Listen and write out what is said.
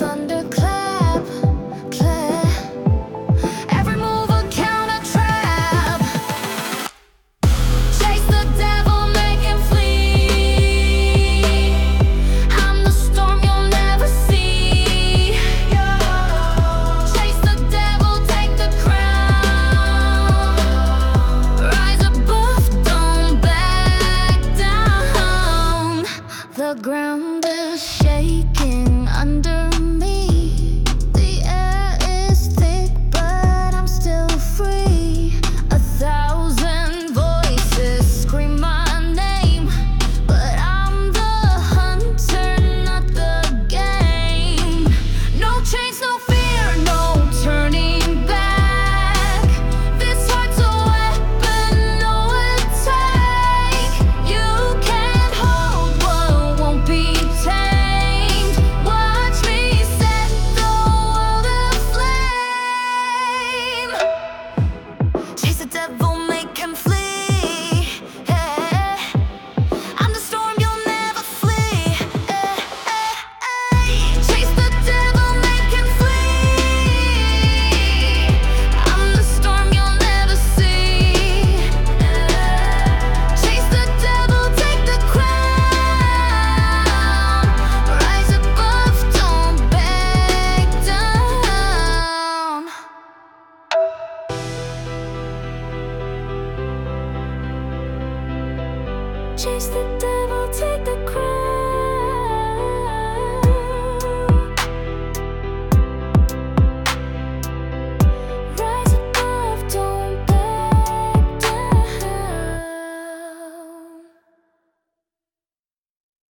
thunderclap, clap. Every move a counter trap. Chase the devil, make him flee. I'm the storm you'll never see. Chase the devil, take the crown. Rise above, don't back down. The ground is shaking under me. The air is thick, but I'm still free. 1,000 voices scream my name, but I'm the hunter, not the game. No chains, no fear, no turning back. This heart's a weapon, no attack. You can't hold what won't be tamed. Watch me set the world aflame. Chase the devil, make him flee. I'm the storm you'll never flee. Chase the devil, make him flee. I'm the storm you'll never see. Chase the devil, take the crown. Rise above, don't back down. Chase the devil, take the crown.